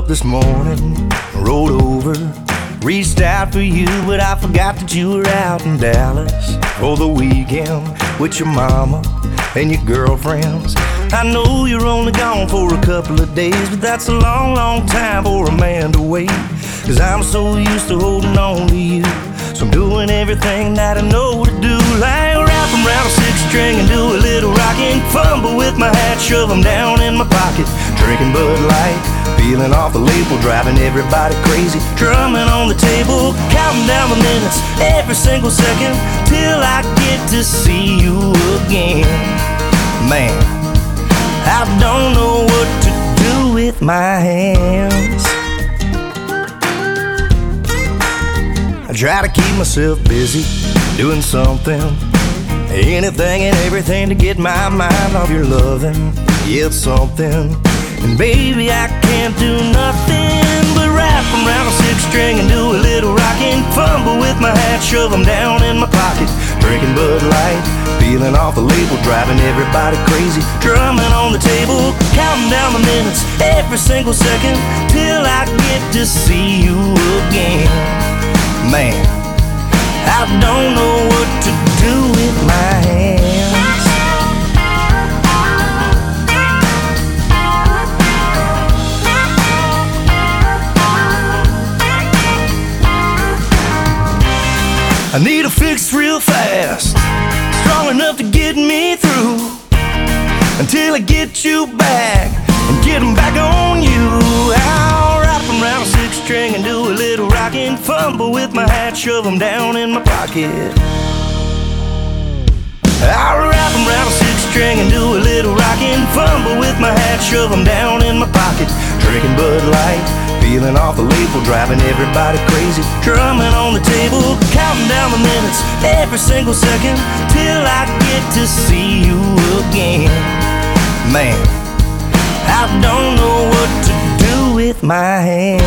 up this morning, rolled over, reached out for you, but I forgot that you were out in Dallas for the weekend with your mama and your girlfriends. I know you're only gone for a couple of days, but that's a long, long time for a man to wait. 'Cause I'm so used to holding on to you, so I'm doing everything that I know to do. Like wrap 'em around a six string and do a little rockin', fumble with my hat, shove 'em down in my pocket, drinking Bud Light, peeling off the label, driving everybody crazy, drumming on the table, counting down the minutes every single second till I get to see you again. Man, I don't know what to do with my hands. I try to keep myself busy, doing something, anything and everything to get my mind off your loving. Yeah, it's something. And baby, I can't do nothing but wrap around a six string and do a little rockin', fumble with my hat, shove 'em down in my pocket, drinking Bud Light, peeling off the label, driving everybody crazy, drumming on the table, counting down the minutes every single second till I get to see you again. Man, I don't know what to do with my hands. I need a fix real fast, strong enough to get me through, until I get you back and get 'em back on you. I'll wrap 'em around a six string and do a little rockin', fumble with my hat, shove 'em down in my pocket. I'll wrap 'em around a six string and do a little rockin', fumble with my hat, shove 'em down in my pocket, drinking Bud Light, peeling off the label, driving everybody crazy, drumming on the table, counting down the minutes every single second till I get to see you again. Man, I don't know what to do with my hands.